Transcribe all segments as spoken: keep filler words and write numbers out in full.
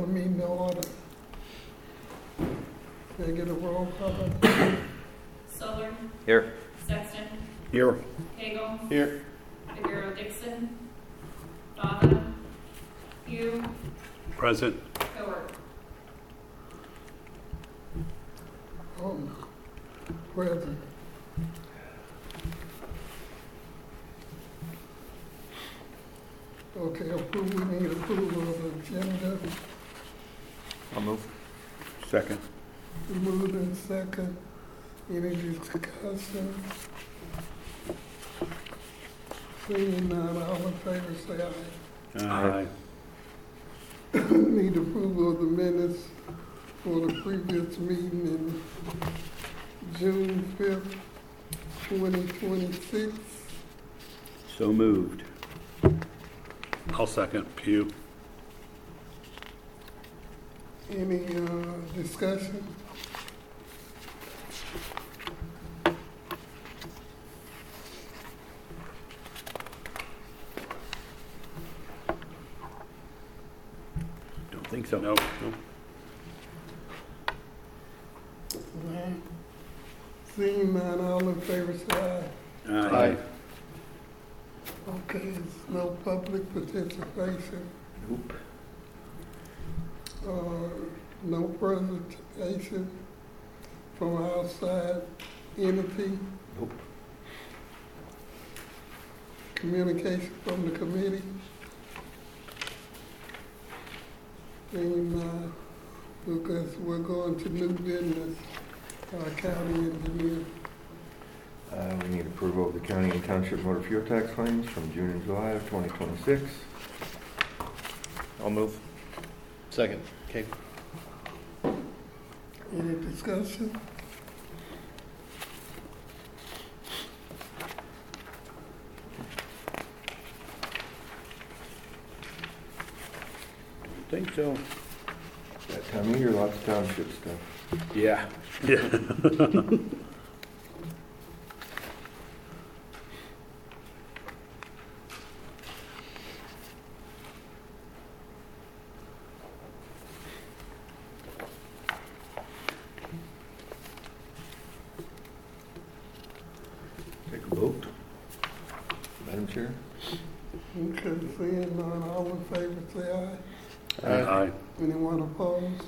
the meeting to order. Can I get a roll call? Southern. Here. Sexton. Here. Hagel. Here. Figueroa Dixon. Fava. Hugh. Present. Howard. Um, present. Okay, approve, we need approval of the agenda. I'll move. Second. We moved in second. Any discussion? Seeing none, all in favor say aye. Aye. Need approval of the minutes for the previous meeting in June fifth, twenty twenty-six. So moved. I'll second. Pew. Any uh, discussion? Don't think so. No. No. Aye. Seeing none, all in favor say aye. Aye. Okay, it's no public participation, Nope. uh, no presentation from outside entity, Nope. communication from the committee. Seeing none, because we're going to new business, our county engineer. Uh, we need approval of the county and township motor fuel tax claims from June and July of twenty twenty-six. I'll move. Second. Okay. Any discussion? Don't think so. That time of year, lots of township stuff. Yeah. Yeah. Take a vote. Madam Chair? Okay, seeing none, all in favor say aye. Aye. Anyone opposed?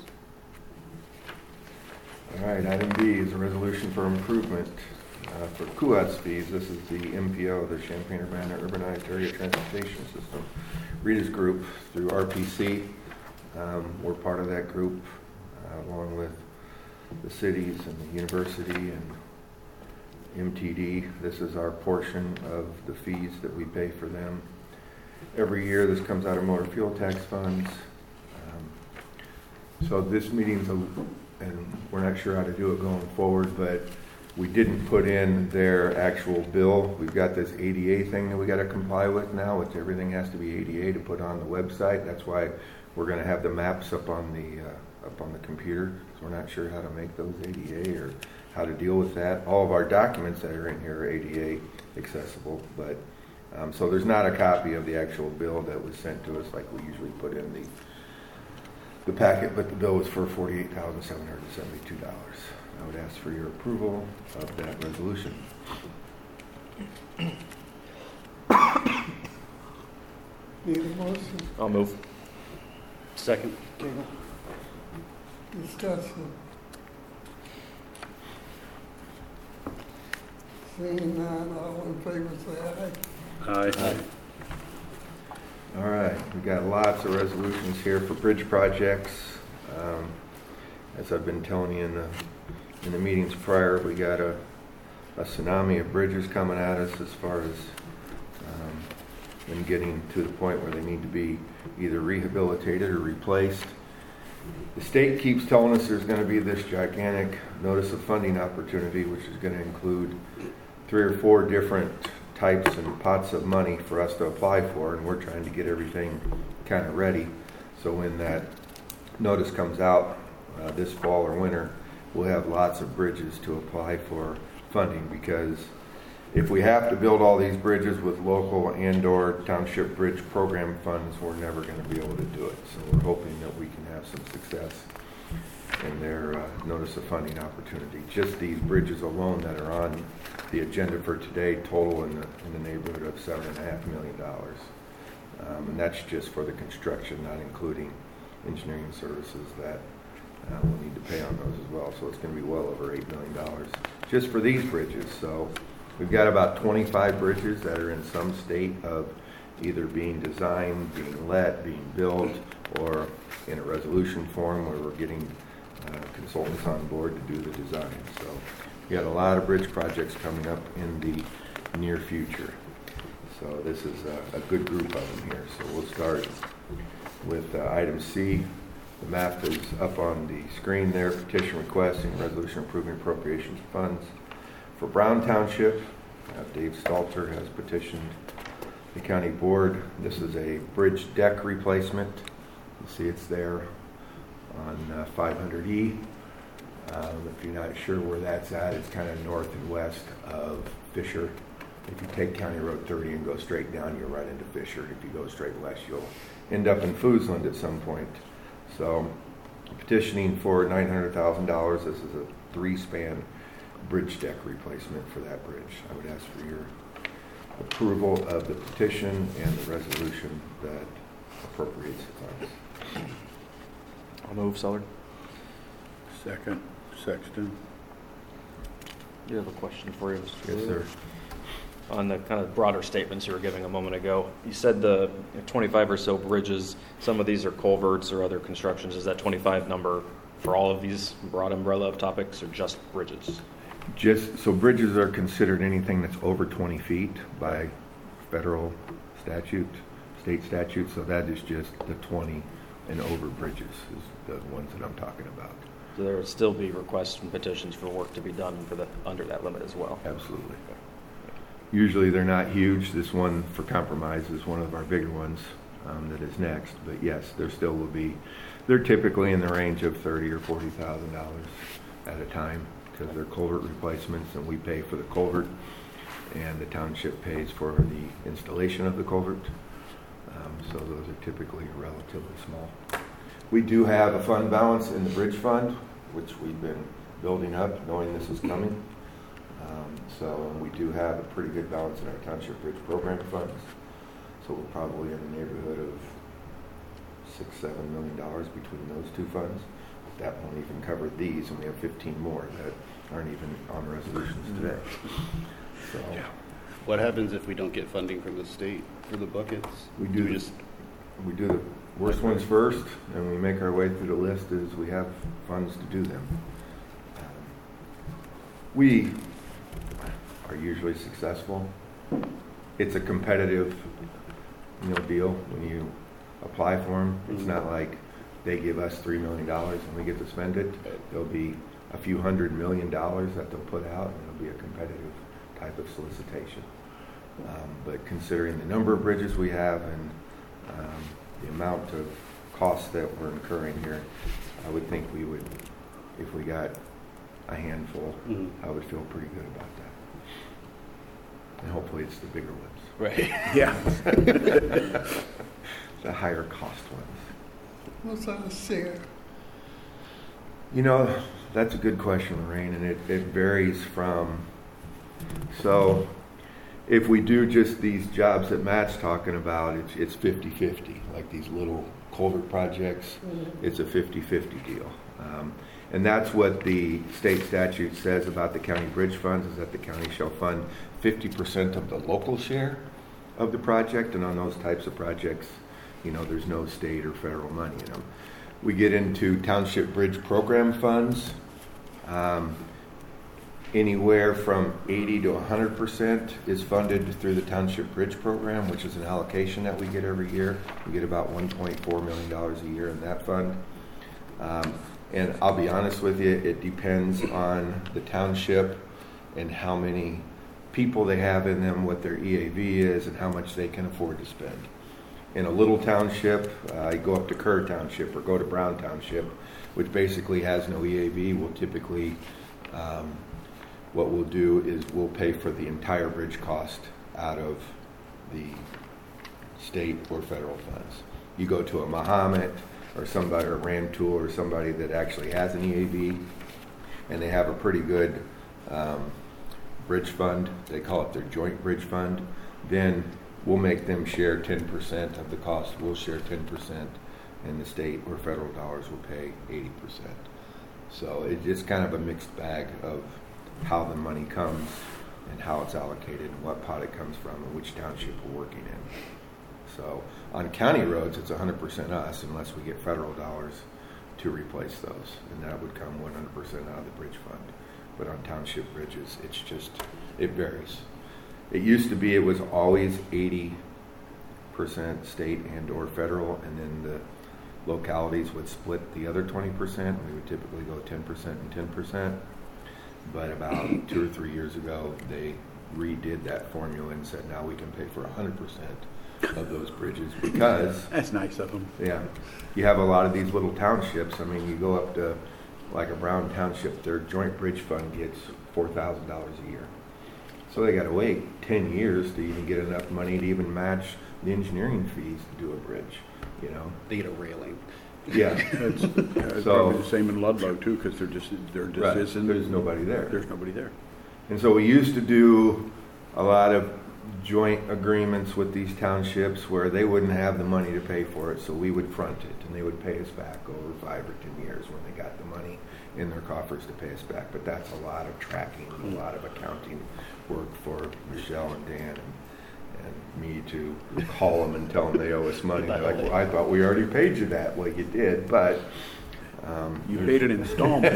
All right, item B is a resolution for improvement uh, for C U A T S fees. This is the M P O, the Champaign-Urbana Urbanized Area Transportation System. Rita's group through R P C. Um, we're part of that group uh, along with the cities and the university and M T D. This is our portion of the fees that we pay for them. Every year this comes out of motor fuel tax funds. Um, so this meeting's, a, and we're not sure how to do it going forward, but we didn't put in their actual bill. We've got this A D A thing that we got to comply with now, which everything has to be A D A to put on the website. That's why we're going to have the maps up on the uh, up on the computer. So we're not sure how to make those A D A or how to deal with that. All of our documents that are in here are A D A accessible, but um, so there's not a copy of the actual bill that was sent to us like we usually put in the the packet, but the bill was for forty-eight thousand seven hundred seventy-two dollars. I would ask for your approval of that resolution. Need a motion? I'll move. Second. Discussion. Seeing none, all in favor say aye. Aye. All right, we got lots of resolutions here for bridge projects. Um, as I've been telling you in the in the meetings prior, we got a, a tsunami of bridges coming at us as far as um, them getting to the point where they need to be either rehabilitated or replaced. The state keeps telling us there's going to be this gigantic notice of funding opportunity, which is going to include three or four different types and pots of money for us to apply for, and we're trying to get everything kind of ready. So when that notice comes out uh, this fall or winter, we'll have lots of bridges to apply for funding, because if we have to build all these bridges with local and/or township bridge program funds, we're never going to be able to do it. So we're hoping that we can have some success in their uh, notice of funding opportunity. Just these bridges alone that are on the agenda for today total in the, in the neighborhood of seven and a half million dollars. Um, and that's just for the construction, not including engineering services that uh, we'll need to pay on those as well. So it's going to be well over eight million dollars just for these bridges. So we've got about twenty-five bridges that are in some state of either being designed, being let, being built, or in a resolution form where we're getting uh, consultants on board to do the design. So we got a lot of bridge projects coming up in the near future. So this is a, a good group of them here. So we'll start with uh, item C. The map is up on the screen there. Petition requesting resolution approving appropriations of funds for Brown Township. Uh, Dave Stalter has petitioned the county board. This is a bridge deck replacement. You see it's there on uh, five hundred E. Um, if you're not sure where that's at, it's kind of north and west of Fisher. If you take County Road thirty and go straight down, you'll run into Fisher. If you go straight west, you'll end up in Foosland at some point. So petitioning for nine hundred thousand dollars. This is a three-span bridge deck replacement for that bridge. I would ask for your approval of the petition and the resolution that appropriates the funds. I'll move, Sullivan. Second. Sexton. I do have a question for you, Mister Yes, Taylor. sir. On the kind of broader statements you were giving a moment ago. You said the twenty-five or so bridges, some of these are culverts or other constructions. Is that twenty-five number for all of these broad umbrella of topics or just bridges? Just so bridges are considered anything that's over twenty feet by federal statute, state statute. So that is just the twenty and over bridges is the ones that I'm talking about. So there would still be requests and petitions for work to be done for the under that limit as well. Absolutely. Usually they're not huge. This one for compromise is one of our bigger ones um, that is next. But yes, there still will be. They're typically in the range of thirty or forty thousand dollars at a time because they're culvert replacements, and we pay for the culvert, and the township pays for the installation of the culvert. Um, so those are typically relatively small. We do have a fund balance in the bridge fund, which we've been building up, knowing this is coming. Um, so we do have a pretty good balance in our township bridge program funds. So we're probably in the neighborhood of six, seven million dollars between those two funds. But that won't even cover these, and we have fifteen more that aren't even on resolutions today. So Yeah. What happens if we don't get funding from the state for the buckets? we do we this. just We do the worst ones first, and we make our way through the list as we have funds to do them. Um, we are usually successful. It's a competitive, you know, deal when you apply for them. It's Mhm. not like they give us three million dollars and we get to spend it. There'll be a few hundred million dollars that they'll put out, and it'll be a competitive type of solicitation. Um, but considering the number of bridges we have and um, the amount of costs that we're incurring here, I would think we would, if we got a handful, Mhm. I would feel pretty good about that. And hopefully it's the bigger ones, right. Yeah. the higher cost ones. What's our share? You know, that's a good question, Lorraine, and it, it varies from, so if we do just these jobs that Matt's talking about, it's it's fifty-fifty, like these little culvert projects, it's a fifty-fifty deal. Um, and that's what the state statute says about the county bridge funds, is that the county shall fund fifty percent of the local share of the project, and on those types of projects, you know, there's no state or federal money in them. We get into township bridge program funds. Um, anywhere from eighty to one hundred percent is funded through the township bridge program, which is an allocation that we get every year. We get about one point four million dollars a year in that fund. Um, and I'll be honest with you, it depends on the township and how many people they have in them, what their E A V is, and how much they can afford to spend. In a little township, uh, you go up to Kerr Township or go to Brown Township, which basically has no E A V, will typically um, what we'll do is we'll pay for the entire bridge cost out of the state or federal funds. You go to a Mahomet or somebody, or Ram Tool or somebody that actually has an E A V, and they have a pretty good um, bridge fund, they call it their joint bridge fund, then we'll make them share ten percent of the cost. We'll share ten percent, and the state or federal dollars will pay eighty percent. So it's just kind of a mixed bag of how the money comes and how it's allocated and what pot it comes from and which township we're working in. So on county roads, it's one hundred percent us unless we get federal dollars to replace those, and that would come one hundred percent out of the bridge fund. But on township bridges, it's just, it varies. It used to be it was always eighty percent state and or federal, and then the localities would split the other twenty percent. We would typically go ten percent and ten percent. But about two or three years ago, they redid that formula and said now we can pay for one hundred percent of those bridges because... That's nice of them. Yeah. You have a lot of these little townships. I mean, you go up to like a Brown Township, their joint bridge fund gets four thousand dollars a year. So they got to wait ten years to even get enough money to even match the engineering fees to do a bridge, you know? They get a railing. Yeah. It's, yeah, it's So- probably the same in Ludlow too, because there just there just Right. isn't. There's nobody there. There's nobody there. And so we used to do a lot of joint agreements with these townships where they wouldn't have the money to pay for it, so we would front it, and they would pay us back over five or ten years when they got the money in their coffers to pay us back. But that's a lot of tracking, a lot of accounting work for Michelle and Dan and, and me to call them and tell them they owe us money. They're like, well, I thought we already paid you that. Well, you did, but... Um, You paid an installment.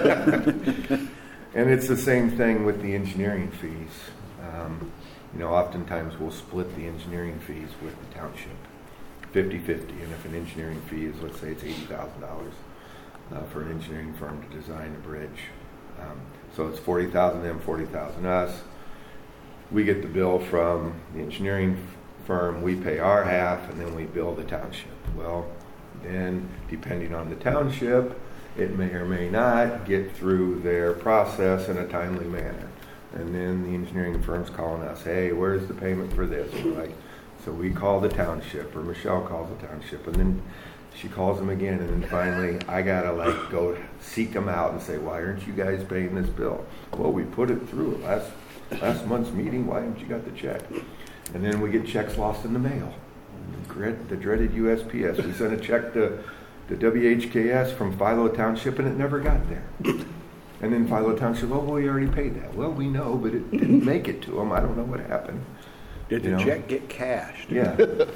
And it's the same thing with the engineering fees. Um, you know, oftentimes we'll split the engineering fees with the township, fifty fifty. And if an engineering fee is, let's say it's eighty thousand dollars uh, for an engineering firm to design a bridge. Um, so it's forty thousand dollars them, forty thousand dollars us. We get the bill from the engineering firm, we pay our half, and then we bill the township. Well, then depending on the township, it may or may not get through their process in a timely manner. And then the engineering firm's calling us, hey, where's the payment for this? And we're like, so we call the township, or Michelle calls the township, and then she calls them again, and then finally I gotta like go seek them out and say, why aren't you guys paying this bill? Well, we put it through last last month's meeting, why haven't you got the check? And then we get checks lost in the mail. The dread- the dreaded U S P S. We sent a check to the W H K S from Philo Township, and it never got there. And then Philo Township, oh, well, we already paid that. Well, we know, but it didn't make it to them. I don't know what happened. Did You the know? check get cashed? Yeah.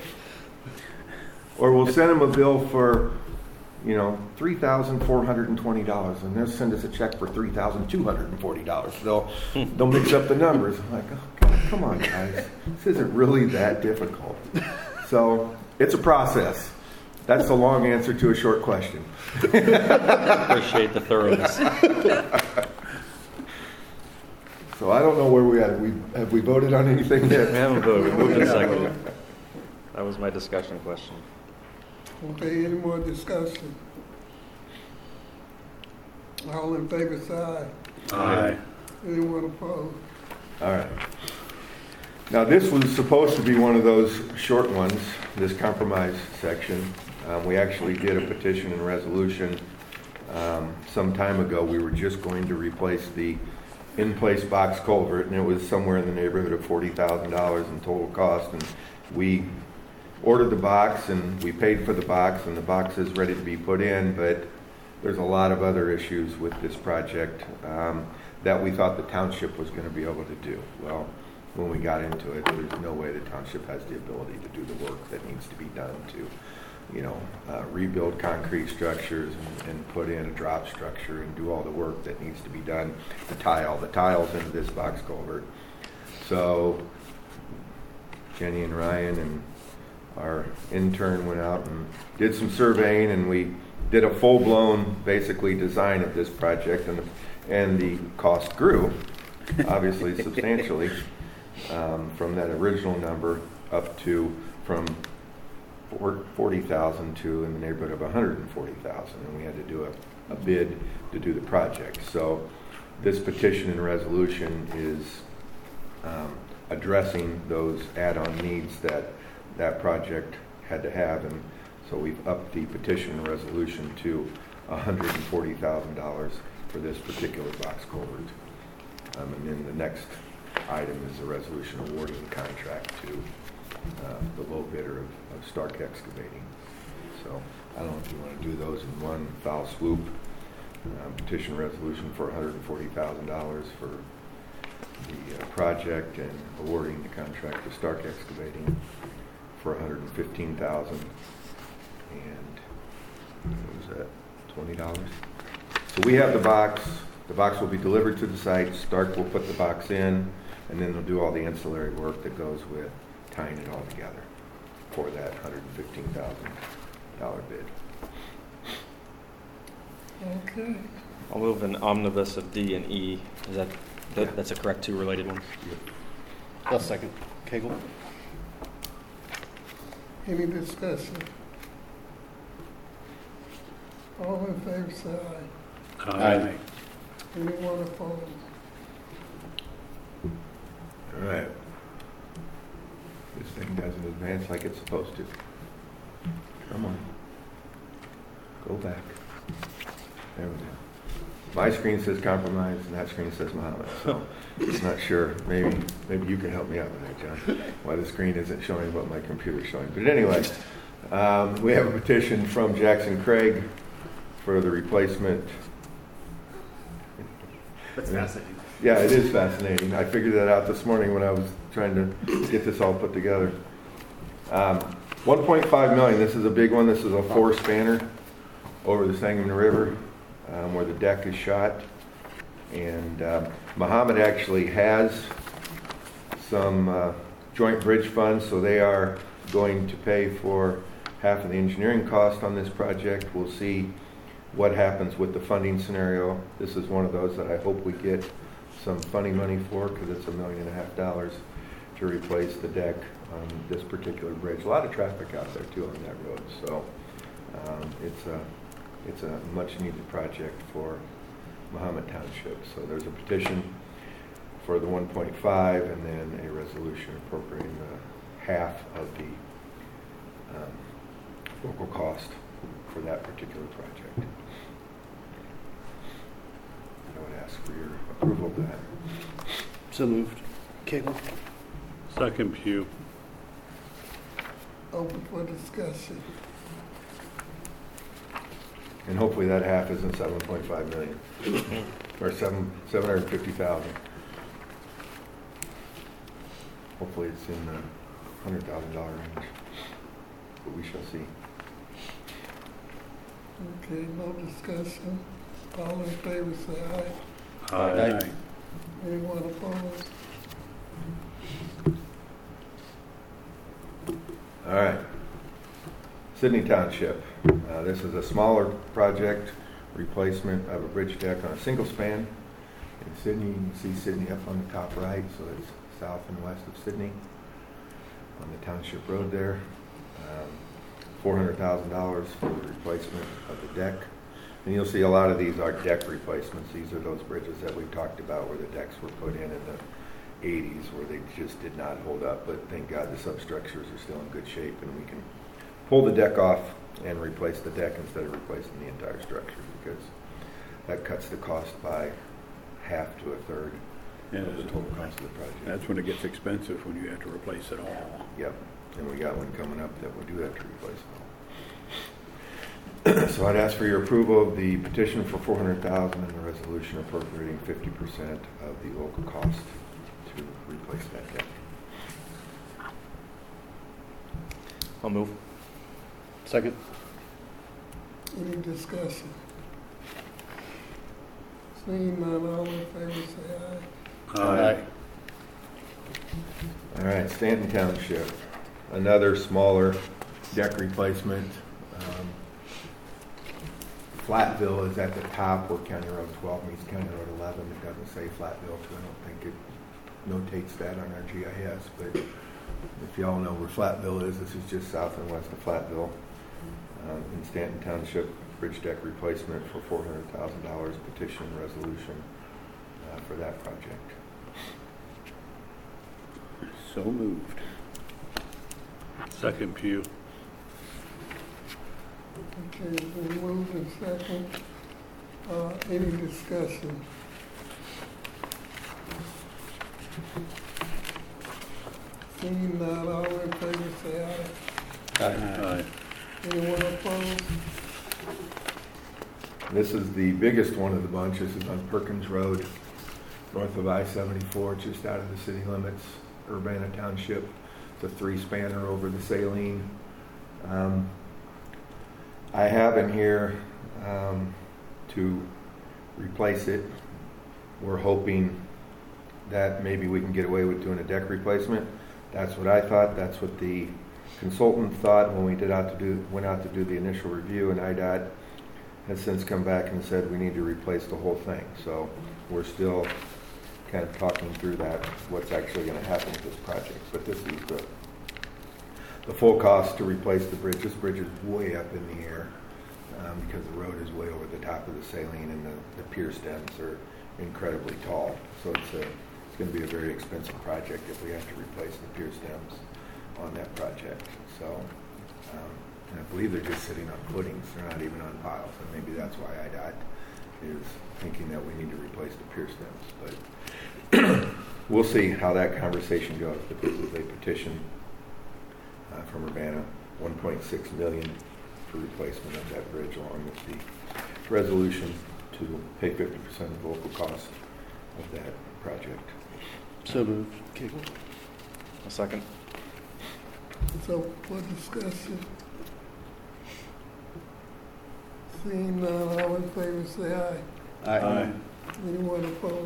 Or we'll send them a bill for, you know, three thousand four hundred twenty dollars, and they'll send us a check for three thousand two hundred forty dollars. They'll, they'll mix up the numbers. I'm like, oh, God, come on, guys. This isn't really that difficult. So it's a process. That's the long answer to a short question. Appreciate the thoroughness. So I don't know where we are. Have we, have we voted on anything We yet? haven't voted. Moved and seconded. That was my discussion question. Okay, any more discussion? All in favor, say aye. Aye. Anyone opposed? All right. Now, this was supposed to be one of those short ones, this compromise section. Um, we actually did a petition and resolution um, some time ago. We were just going to replace the in-place box culvert, and it was somewhere in the neighborhood of forty thousand dollars in total cost. And we ordered the box, and we paid for the box, and the box is ready to be put in, but there's a lot of other issues with this project um, that we thought the township was going to be able to do. Well, when we got into it, there's no way the township has the ability to do the work that needs to be done to, you know, uh, rebuild concrete structures and, and put in a drop structure and do all the work that needs to be done to tie all the tiles into this box culvert. So Jenny and Ryan and our intern went out and did some surveying, and we did a full-blown, basically, design of this project, and the, and the cost grew, obviously, substantially. Um, from that original number up to from forty thousand to in the neighborhood of one hundred forty thousand, and we had to do a, a bid to do the project. So this petition and resolution is um, addressing those add-on needs that that project had to have, and so we've upped the petition and resolution to one hundred forty thousand dollars for this particular box culvert. Um, and then the next item is a resolution awarding the contract to uh, the low bidder of, of Stark Excavating. So I don't know if you want to do those in one foul swoop. Um, petition resolution for one hundred forty thousand dollars for the uh, project, and awarding the contract to Stark Excavating for one hundred fifteen thousand dollars. And what was that? twenty dollars. So we have the box. The box will be delivered to the site. Stark will put the box in, and then they'll do all the ancillary work that goes with tying it all together for that one hundred fifteen thousand dollars bid. Okay. I'll move an omnibus of D and E. Is that, that Yeah. that's a correct two related ones? I'll second. Cagle? Any discussion? All in favor, say aye. Aye. Anyone opposed? All right. This thing doesn't advance like it's supposed to. Come on. Go back. There we go. My screen says compromise, and that screen says Muhammad. So I'm not sure. Maybe maybe you can help me out with that, John. Why the screen isn't showing what my computer's showing. But anyway, um, we have a petition from Jackson Craig for the replacement. That's fascinating. Yeah, it is fascinating. I figured that out this morning when I was trying to get this all put together. Um, one point five million. This is a big one. This is a four spanner over the Sangamon River, um, where the deck is shot. And um, Muhammad actually has some uh, joint bridge funds, so they are going to pay for half of the engineering cost on this project. We'll see what happens with the funding scenario. This is one of those that I hope we get some funding money for, because it's a million and a half dollars to replace the deck on this particular bridge. A lot of traffic out there too on that road, so um, it's a it's a much needed project for Muhammad Township. So there's a petition for the one point five, and then a resolution appropriating the half of the um, local cost for that particular project. I would ask for your approval of that. So moved. Cagle? Second Pew. Open for discussion. And hopefully that half isn't seven point five million or seven seven hundred fifty thousand. Hopefully it's in the hundred thousand dollar range, but we shall see. Okay, no discussion. All in favor, say aye. Aye. Anyone opposed? All right. Sydney Township. Uh, this is a smaller project, replacement of a bridge deck on a single span in Sydney. You can see Sydney up on the top right, so it's south and west of Sydney on the township road there. Um, four hundred thousand dollars for the replacement of the deck. And you'll see a lot of these are deck replacements. These are those bridges that we talked about where the decks were put in in the eighties, where they just did not hold up. But thank God the substructures are still in good shape, and we can pull the deck off and replace the deck instead of replacing the entire structure, because that cuts the cost by half to a third Yeah, of the total cost of the project. that's when it gets expensive, when you have to replace it all. Yep, and we got one coming up that we do have to replace it all. So I'd ask for your approval of the petition for four hundred thousand dollars and the resolution appropriating fifty percent of the local cost to replace that deck. I'll move. Second. Any discussion? Seeing none, all in favor, say aye. All right, Stanton Township, another smaller deck replacement. Um, Flatville is at the top where County Road twelve meets County Road eleven. It doesn't say Flatville, so I don't think it notates that on our G I S. But if y'all know where Flatville is, this is just south and west of Flatville. Um, in Stanton Township, bridge deck replacement for four hundred thousand dollars, petition resolution uh, for that project. So moved. Second, Pugh. Okay, it's been moved and second. Uh, any discussion? Seeing none, all in favor say aye. Aye. Anyone opposed? This is the biggest one of the bunch. This is on Perkins Road, north of I seventy-four, just out of the city limits, Urbana Township. It's a three-spanner over the Saline. Um, I have in here um, to replace it. We're hoping that maybe we can get away with doing a deck replacement. That's what I thought. That's what the consultant thought when we did out to do went out to do the initial review, and I D O T has since come back and said we need to replace the whole thing. So we're still kind of talking through that, what's actually going to happen with this project. But this is the the full cost to replace the bridge. This bridge is way up in the air um, because the road is way over the top of the Saline, and the, the pier stems are incredibly tall. So it's a it's going to be a very expensive project if we have to replace the pier stems on that project. So um, and I believe they're just sitting on footings. They're not even on piles, and maybe that's why I D O T is thinking that we need to replace the pier stems. But we'll see how that conversation goes. But this is a petition uh, from Urbana, one point six million dollars for replacement of that bridge, along with the resolution to pay fifty percent of the local cost of that project. So moved. Kegel. A second. So for discussion, seeing none, all in favor say aye. Aye. Anyone opposed?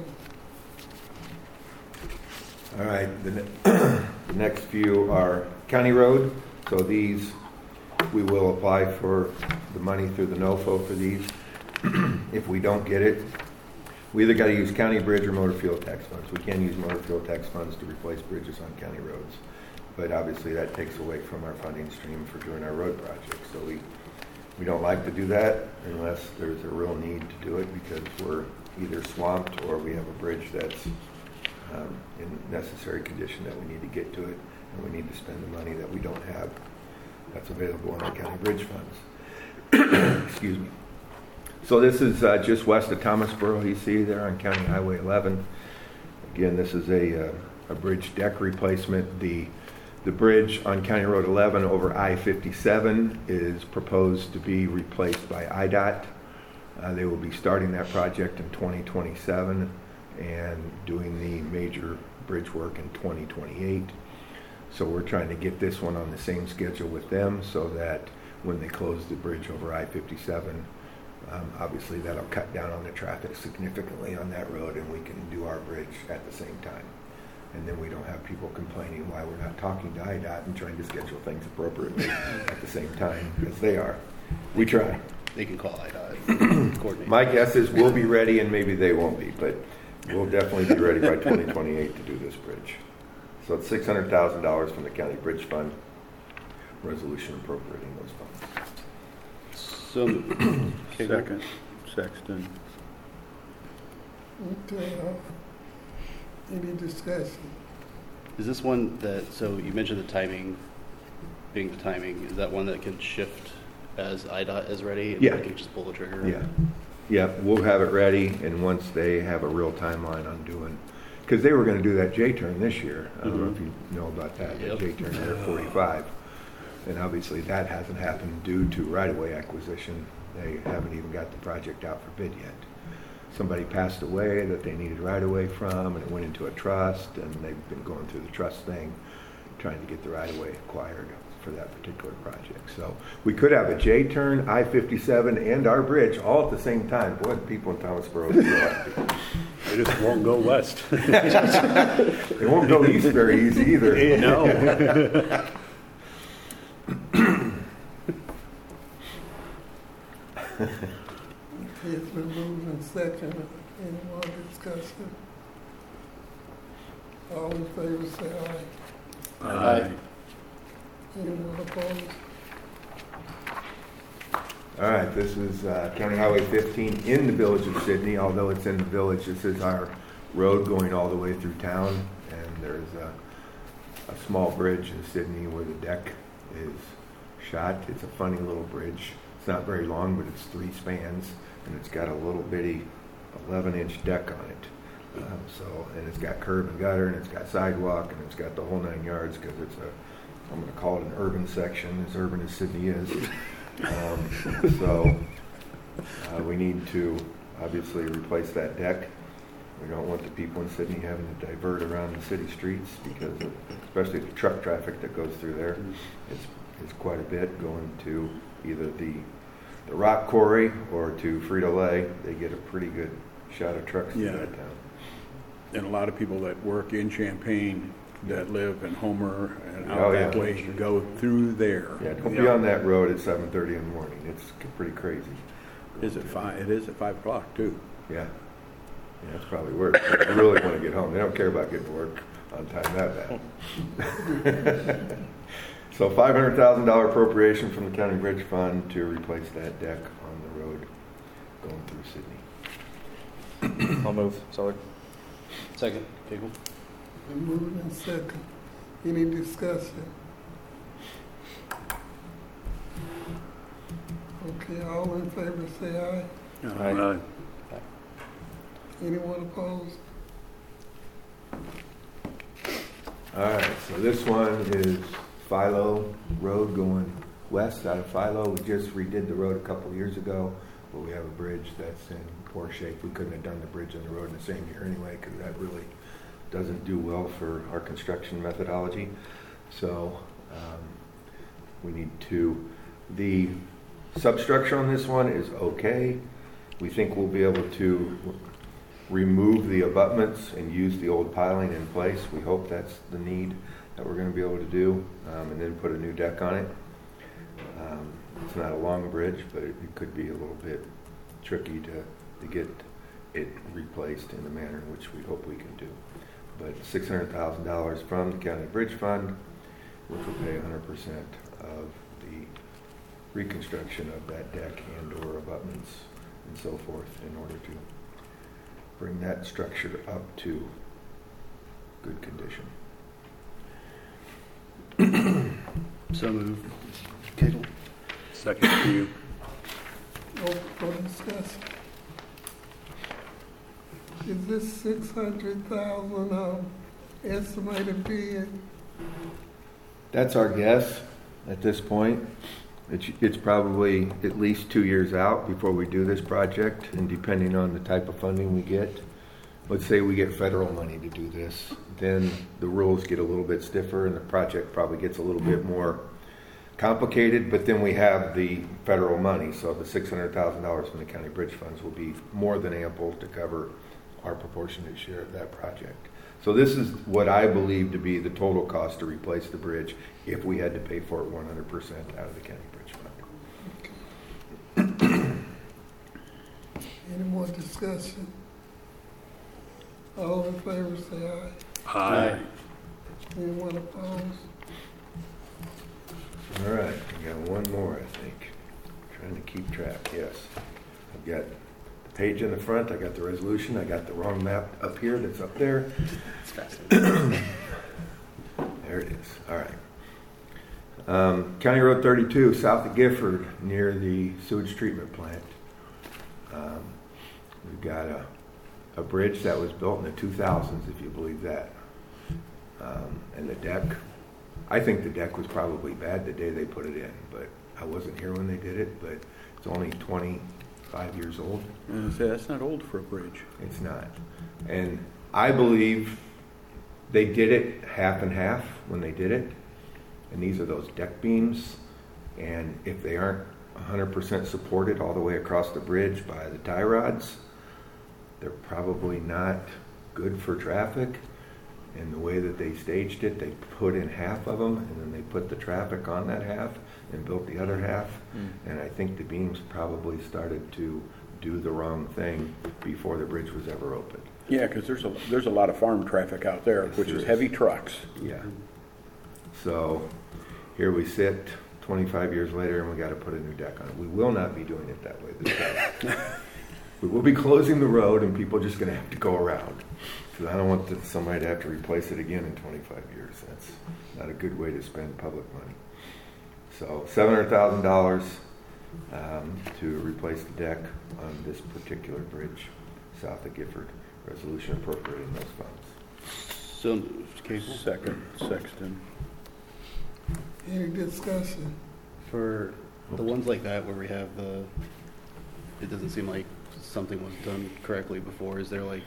All right, the, ne- the next few are county road. So these, we will apply for the money through the N O F O for these. If we don't get it, we either got to use county bridge or motor fuel tax funds. We can use motor fuel tax funds to replace bridges on county roads. But obviously that takes away from our funding stream for doing our road projects. So we, we don't like to do that unless there's a real need to do it, because we're either swamped or we have a bridge that's um, in necessary condition that we need to get to it, and we need to spend the money that we don't have that's available in our county bridge funds. Excuse me. So this is uh, just west of Thomasboro, you see there on County Highway eleven. Again, this is a, uh, a bridge deck replacement. The The bridge on County Road eleven over I fifty-seven is proposed to be replaced by I D O T. Uh, they will be starting that project in twenty twenty-seven and doing the major bridge work in twenty twenty-eight. So we're trying to get this one on the same schedule with them so that when they close the bridge over I fifty-seven, um, obviously that'll cut down on the traffic significantly on that road, and we can do our bridge at the same time. And then we don't have people complaining why we're not talking to I D O T and trying to schedule things appropriately at the same time as they are. We try. They can call I D O T. Coordinate. My guess is we'll be ready, and maybe they won't be, but we'll definitely be ready by twenty twenty-eight to do this bridge. So it's six hundred thousand dollars from the county bridge fund, resolution appropriating those funds. So moved. Kegel. Second, Sexton. Okay, uh, any discussion? Is this one that, so you mentioned the timing, being the timing, is that one that can shift as I D O T is ready? And Yeah. they can just pull the trigger? Yeah, yeah, we'll have it ready, and once they have a real timeline on doing, because they were going to do that J-turn this year. I don't know if you know about that, the Yep. J-turn there at forty-five. And obviously that hasn't happened due to right-of-way acquisition. They haven't even got the project out for bid yet. Somebody passed away that they needed right-of-way from, and it went into a trust, and they've been going through the trust thing, trying to get the right-of-way acquired for that particular project. So we could have a J-turn, I fifty-seven, and our bridge all at the same time. Boy, the people in Thomasboro would be lucky. They just won't go west. They won't go east very easy either. No. It's been moved and second. Any more discussion? All in favor say aye. Aye. Anyone opposed? All right, this is uh, County Highway fifteen in the village of Sydney. Although it's in the village, this is our road going all the way through town, and there's a, a small bridge in Sydney where the deck is shot. It's a funny little bridge. It's not very long, but it's three spans, and it's got a little bitty eleven inch deck on it. Um, so, and it's got curb and gutter, and it's got sidewalk, and it's got the whole nine yards, because it's a, I'm going to call it an urban section, as urban as Sydney is. Um, so, uh, we need to obviously replace that deck. We don't want the people in Sydney having to divert around the city streets, because of, especially the truck traffic that goes through there. It's, it's quite a bit going to either the the rock quarry or to Frito-Lay. They get a pretty good shot of trucks Yeah. through that town. And a lot of people that work in Champaign that live in Homer and out Oh, that yeah. way go through there. Yeah, don't be on that road at seven thirty in the morning. It's pretty crazy. Is it five? It is at five o'clock too. Yeah. Yeah, that's probably worse. They really want to get home. They don't care about getting to work on time that bad. So five hundred thousand dollars appropriation from the County Bridge Fund to replace that deck on the road going through Sydney. I'll move. Solar. Second, Cable? Been moved and second. Any discussion? Okay, all in favor say aye. Aye. Uh, Anyone opposed? All right, so this one is Philo Road going west out of Philo. We just redid the road a couple of years ago, but we have a bridge that's in poor shape. We couldn't have done the bridge and the road in the same year anyway, because that really doesn't do well for our construction methodology. So um, we need to, the substructure on this one is okay. We think we'll be able to remove the abutments and use the old piling in place. We hope that's the need that we're going to be able to do, um, and then put a new deck on it. Um, it's not a long bridge, but it, it could be a little bit tricky to, to get it replaced in the manner in which we hope we can do. But six hundred thousand dollars from the County Bridge Fund, which will pay one hundred percent of the reconstruction of that deck and or abutments and so forth in order to bring that structure up to good condition. So moved. Cable? second to you. Open for discussion. Is this six hundred thousand, um, estimated bid? That's our guess at this point. It's, it's probably at least two years out before we do this project, and depending on the type of funding we get, let's say we get federal money to do this, then the rules get a little bit stiffer and the project probably gets a little bit more complicated, but then we have the federal money, so the six hundred thousand dollars from the county bridge funds will be more than ample to cover our proportionate share of that project. So this is what I believe to be the total cost to replace the bridge if we had to pay for it one hundred percent out of the county bridge fund. Any more discussion? All in favor say aye. Aye. Anyone opposed? All right, we got one more, I think. Trying to keep track, yes. I've got the page in the front, I got the resolution, I got the wrong map up here that's up there. It's fascinating. There it is, all right. Um, County Road thirty-two, south of Gifford, near the sewage treatment plant. Um, we've got a, a bridge that was built in the two thousands, if you believe that. Um, and the deck, I think the deck was probably bad the day they put it in, but I wasn't here when they did it, but it's only twenty-five years old. And I say, that's not old for a bridge. It's not. And I believe they did it half and half when they did it. And these are those deck beams. And if they aren't one hundred percent supported all the way across the bridge by the tie rods, they're probably not good for traffic. And the way that they staged it, they put in half of them, and then they put the traffic on that half and built the other half. Mm. And I think the beams probably started to do the wrong thing before the bridge was ever opened. Yeah, because there's a, there's a lot of farm traffic out there, Yes, which there is is. heavy trucks. Yeah. So here we sit twenty-five years later, and we got to put a new deck on it. We will not be doing it that way this time. we will be closing the road and people are just gonna have to go around. Because I don't want to- somebody to have to replace it again in twenty-five years. That's not a good way to spend public money. So seven hundred thousand dollars um, to replace the deck on this particular bridge south of Gifford. Resolution appropriating those funds. So moved. Cable. Second, Sexton. Any discussion? For the ones like that where we have the, it doesn't seem like something was done correctly before, is there like,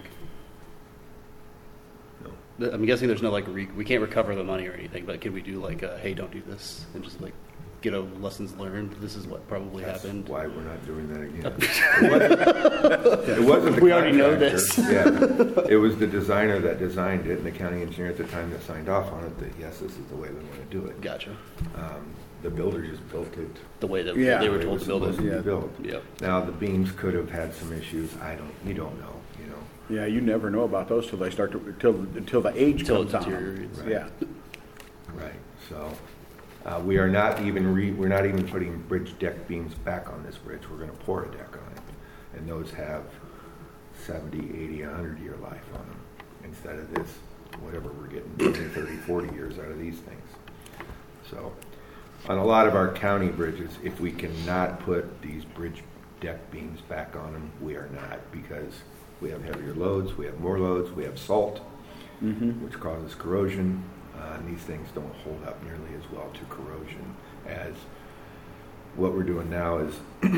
No. th- I'm guessing there's no like, re- we can't recover the money or anything, but can we do like, a, hey, don't do this, and just like get a lessons learned, this is what probably That's happened? why we're not doing that again. It wasn't, it wasn't the We already know contractor. this. Yeah, it was the designer that designed it and the county engineer at the time that signed off on it that, yes, this is the way we want to do it. Gotcha. Um, The builder just built it. The way that Yeah. they the were way told was to build supposed it. to be Yeah. built. Yep. Now, the beams could have had some issues. I don't, you don't know, you know. Yeah, you never know about those till they start to, till, until the age Till comes it on them. deteriorates. Right. Yeah. Right, so, uh, we are not even re, we're not even putting bridge deck beams back on this bridge. We're gonna pour a deck on it. And those have seventy, eighty, a hundred year life on them, instead of this, whatever we're getting, twenty, thirty, forty years out of these things. So, on a lot of our county bridges, if we cannot put these bridge deck beams back on them, we are not, because we have heavier loads, we have more loads, we have salt, Mm-hmm. which causes corrosion, uh, and these things don't hold up nearly as well to corrosion as what we're doing now is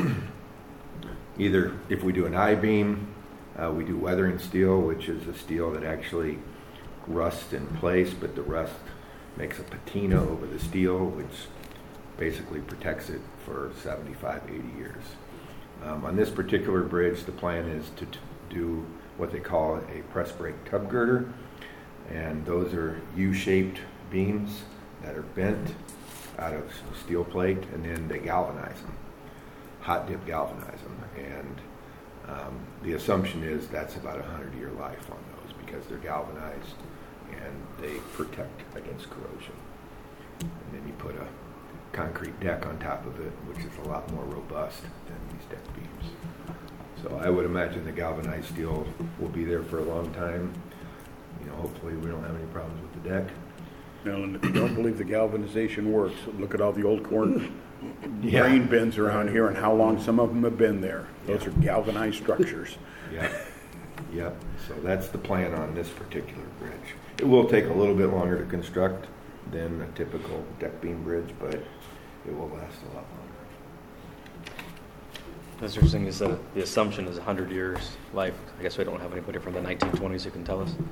either if we do an I-beam, uh, we do weathering steel, which is a steel that actually rusts in place, but the rust makes a patina over the steel, which basically protects it for seventy-five, eighty years. Um, on this particular bridge, the plan is to t- do what they call a press brake tub girder, and those are U-shaped beams that are bent out of steel plate, and then they galvanize them, hot dip galvanize them, and um, the assumption is that's about a hundred year life on those because they're galvanized and they protect against corrosion. And then you put a concrete deck on top of it, which is a lot more robust than these deck beams. So I would imagine the galvanized steel will be there for a long time. You know, hopefully we don't have any problems with the deck. Now, and if you don't believe the galvanization works, look at all the old corn Yeah. grain bins around here and how long some of them have been there. Those are galvanized structures. Yeah, yep. So that's the plan on this particular bridge. It will take a little bit longer to construct than a typical deck beam bridge, but it will last a lot longer. That's interesting. You said the assumption is one hundred years life. I guess we don't have anybody from the nineteen twenties who can tell us.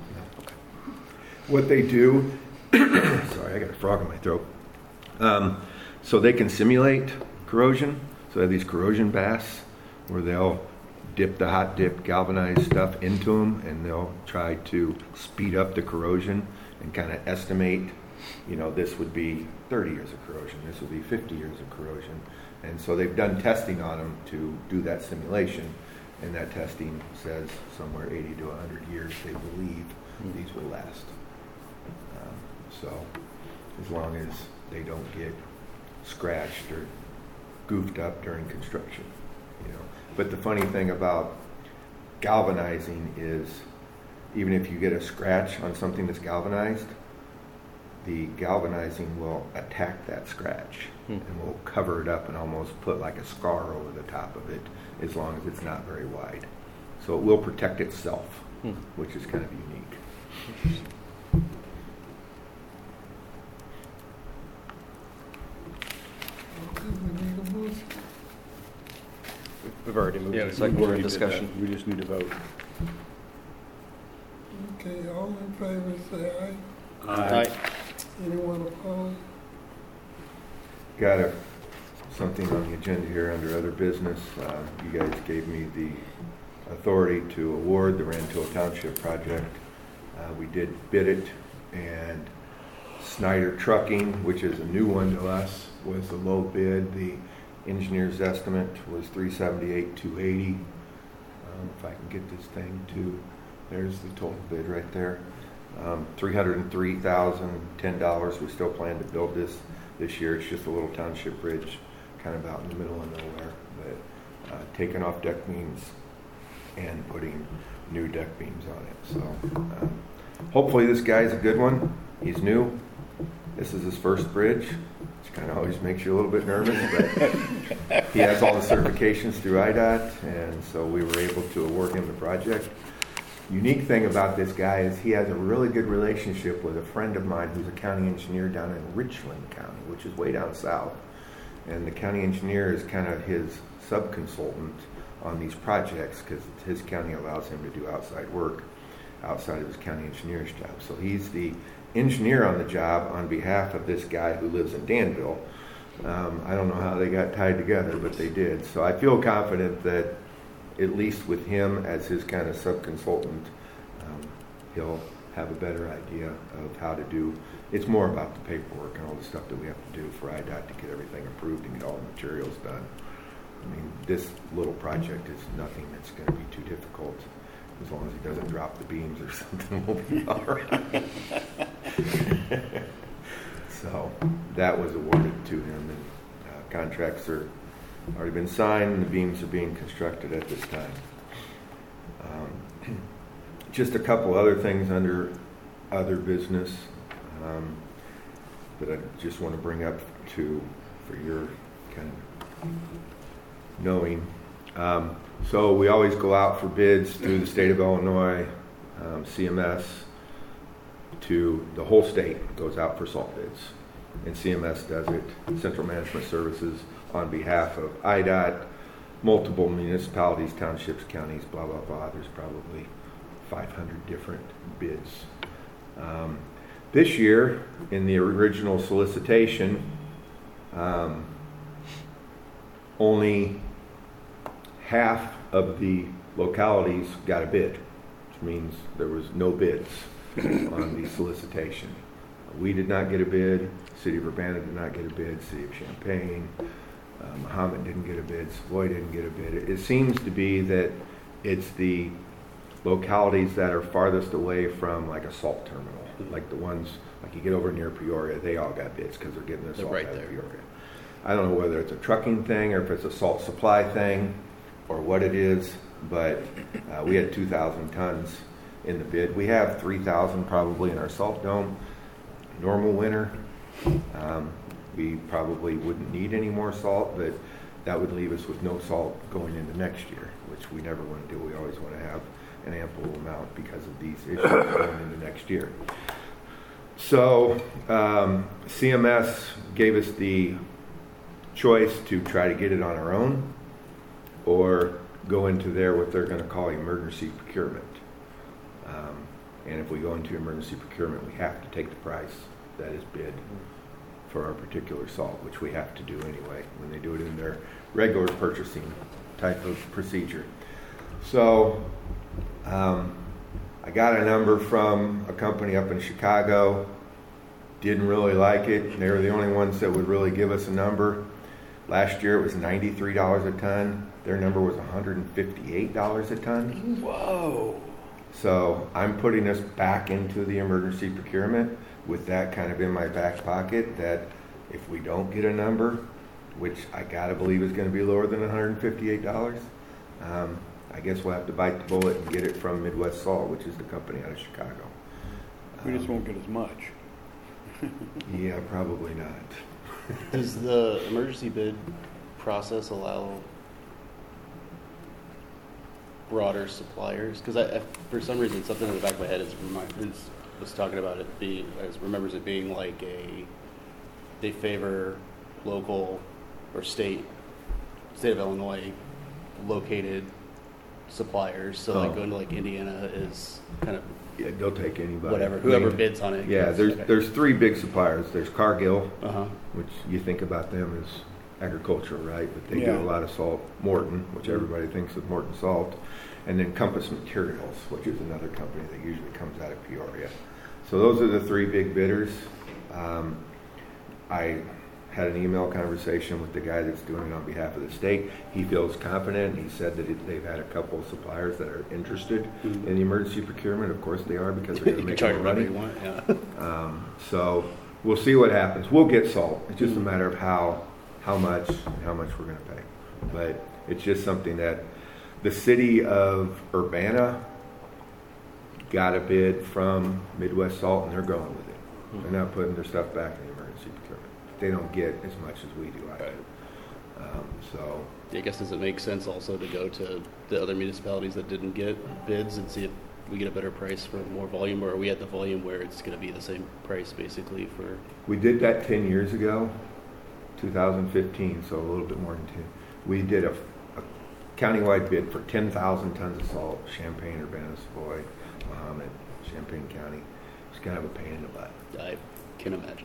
What they do, sorry, I got a frog in my throat. Um, so they can simulate corrosion. So they have these corrosion baths where they'll dip the hot dip galvanized stuff into them, and they'll try to speed up the corrosion and kind of estimate, you know, this would be thirty years of corrosion, this would be fifty years of corrosion. And so they've done testing on them to do that simulation, and that testing says somewhere eighty to one hundred years they believe these will last. Um, so as long as they don't get scratched or goofed up during construction, you know. But the funny thing about galvanizing is even if you get a scratch on something that's galvanized, the galvanizing will attack that scratch Hmm. and will cover it up and almost put like a scar over the top of it as long as it's not very wide. So it will protect itself, Hmm. which is kind of unique. Okay, we need a motion. We've already moved Yeah, to we- the second We've we're in already did that. discussion. We just need to vote. Okay, all in favor say aye. Aye. Anyone opposed? Got a, something on the agenda here under other business. Uh, you guys gave me the authority to award the Rantoul Township project. Uh, we did bid it, and Snyder Trucking, which is a new one to us, was the low bid. The engineer's estimate was three seventy-eight, two eighty. Um, if I can get this thing to, there's the total bid right there. Um, three hundred three thousand ten dollars. We still plan to build this this year. It's just a little township bridge, kind of out in the middle of nowhere. But uh, taking off deck beams and putting new deck beams on it. So um, hopefully this guy's a good one. He's new. This is his first bridge, which kind of always makes you a little bit nervous, but he has all the certifications through I D O T, and so we were able to award him the project. Unique thing about this guy is he has a really good relationship with a friend of mine who's a county engineer down in Richland County, which is way down south. And the county engineer is kind of his sub-consultant on these projects because his county allows him to do outside work outside of his county engineer's job. So he's the engineer on the job on behalf of this guy who lives in Danville. Um, I don't know how they got tied together, but they did. So I feel confident that at least with him as his kind of sub-consultant, um, he'll have a better idea of how to do. It's more about the paperwork and all the stuff that we have to do for I D O T to get everything approved and get all the materials done. I mean, this little project is nothing that's going to be too difficult. As long as he doesn't drop the beams or something, we'll be all right. So that was awarded to him, and uh, contracts are already been signed, and the beams are being constructed at this time. Um, just a couple other things under other business um, that I just want to bring up to for your kind of knowing. Um, so we always go out for bids through the state of Illinois, um, C M S, to the whole state goes out for salt bids. And C M S does it, Central Management Services, on behalf of I D O T, multiple municipalities, townships, counties, blah, blah, blah. There's probably five hundred different bids. Um, this year, in the original solicitation, um, only half of the localities got a bid, which means there was no bids on the solicitation. We did not get a bid. City of Urbana did not get a bid. City of Champaign, uh, Mahomet didn't get a bid. Savoy didn't get a bid. It, it seems to be that it's the localities that are farthest away from like a salt terminal, mm-hmm. like the ones like you get over near Peoria. They all got bids because they're getting their salt right out there. of Peoria. I don't know whether it's a trucking thing or if it's a salt supply thing or what it is, but uh, we had two thousand tons in the bid. We have three thousand probably in our salt dome. Normal winter, um, we probably wouldn't need any more salt, but that would leave us with no salt going into next year, which we never want to do. We always want to have an ample amount because of these issues going into next year. So um, C M S gave us the choice to try to get it on our own or go into their what they're going to call emergency procurement. Um, and if we go into emergency procurement, we have to take the price that is bid for our particular salt, which we have to do anyway when they do it in their regular purchasing type of procedure. So um, I got a number from a company up in Chicago, didn't really like it. They were the only ones that would really give us a number. Last year it was ninety-three dollars a ton. Their number was one hundred fifty-eight dollars a ton. Whoa. So I'm putting us back into the emergency procurement with that kind of in my back pocket, that if we don't get a number, which I gotta believe is gonna be lower than one hundred fifty-eight dollars, um, I guess we'll have to bite the bullet and get it from Midwest Salt, which is the company out of Chicago. We just Um, won't get as much. Yeah, probably not. Does the emergency bid process allow broader suppliers? Because I, I, for some reason, something in the back of my head is, remind, is was talking about it being, I remembers it being like a, they favor local or state, state of Illinois located suppliers. So like Oh. going to like Indiana is kind of Yeah, they'll take anybody. whatever, I whoever mean, bids on it. Yeah, gets- there's okay. there's three big suppliers. There's Cargill, Uh-huh. which you think about them as agricultural, right? But they Yeah. do a lot of salt. Morton, which everybody thinks of Morton Salt, and then Compass Materials, which is another company that usually comes out of Peoria. So those are the three big bidders. Um, I had an email conversation with the guy that's doing it on behalf of the state. He feels confident. He said that it, they've had a couple of suppliers that are interested Mhm. in the emergency procurement. Of course they are, because they're You going to can make charge more whatever money. you want, yeah. Um, so we'll see what happens. We'll get salt. It's just a matter of how how much and how much we're going to pay. But it's just something that the city of Urbana got a bid from Midwest Salt, and they're going with it. They're not putting their stuff back in the emergency procurement. They don't get as much as we do either. Um, so, I guess does it make sense also to go to the other municipalities that didn't get bids and see if we get a better price for more volume, or are we at the volume where it's going to be the same price basically for? we did that ten years ago, two thousand fifteen, so a little bit more than ten. We did a, a countywide bid for ten thousand tons of salt, Champaign, Urbana, Savoy, Mahomet, Champaign County. It's kind of a pain in the butt. I can imagine.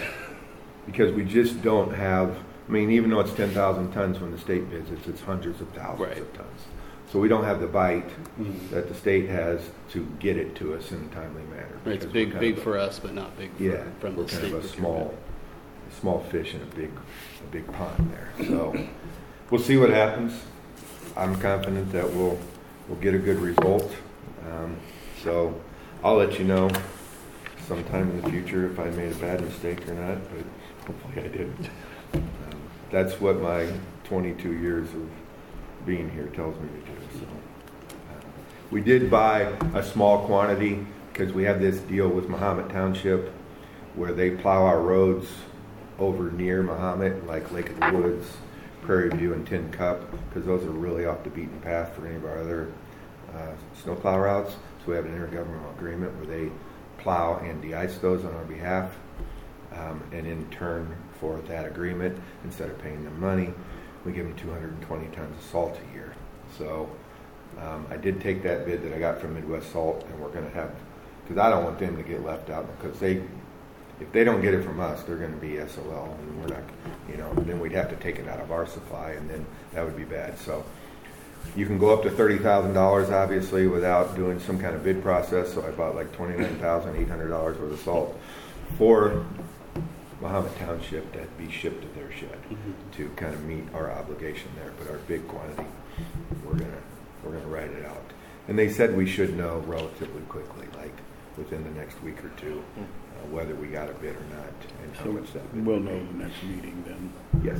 Because we just don't have, I mean, even though it's ten thousand tons when the state bids, it's, it's hundreds of thousands Right. of tons. So we don't have the bite Mhm. that the state has to get it to us in a timely manner. Right, it's because we're big, kind big of a- for us, but not big for, Yeah, from we're the kind state. of a small, procurement. a small fish in a big, a big pond there. So we'll see what happens. I'm confident that we'll, we'll get a good result. Um, so I'll let you know sometime in the future if I made a bad mistake or not, but hopefully I didn't. Um, that's what my twenty-two years of being here tells me to do. So uh, we did buy a small quantity because we have this deal with Mahomet Township where they plow our roads over near Mahomet, like Lake of the Woods, Prairie View, and Tin Cup, because those are really off the beaten path for any of our other uh, snowplow routes. So we have an intergovernmental agreement where they plow and de-ice those on our behalf. Um, and in turn for that agreement, instead of paying them money, we give them two hundred twenty tons of salt a year. So um, I did take that bid that I got from Midwest Salt, and we're going to have, because I don't want them to get left out, because they, if they don't get it from us, they're going to be S O L, and we're not, you know, then we'd have to take it out of our supply, and then that would be bad. So you can go up to thirty thousand dollars, obviously, without doing some kind of bid process. So I bought like twenty-nine thousand eight hundred dollars worth of salt for Mahomet Township that be shipped to their shed Mhm. to kind of meet our obligation there. But our big quantity, we're gonna we're gonna write it out. And they said we should know relatively quickly, like within the next week or two, uh, whether we got a bid or not and how So much that bid we'll would know be. the next meeting then. Yes.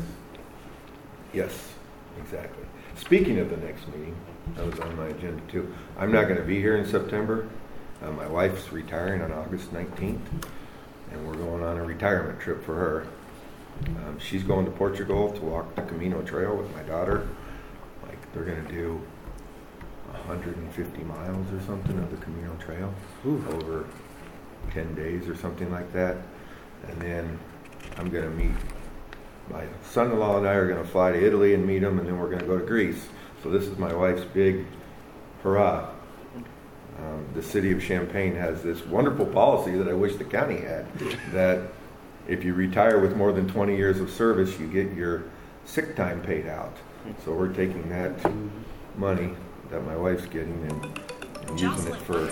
Yes, exactly. Speaking of the next meeting, that was on my agenda too. I'm not going to be here in September. Uh, my wife's retiring on August nineteenth, and we're going on a retirement trip for her. Um, she's going to Portugal to walk the Camino Trail with my daughter. Like, they're going to do one hundred fifty miles or something of the Camino Trail over ten days or something like that. And then I'm going to meet my son-in-law, and I are going to fly to Italy and meet him, and then we're going to go to Greece. So this is my wife's big hurrah. Um, the city of Champaign has this wonderful policy that I wish the county had, that if you retire with more than twenty years of service, you get your sick time paid out. So we're taking that money that my wife's getting and, and using it for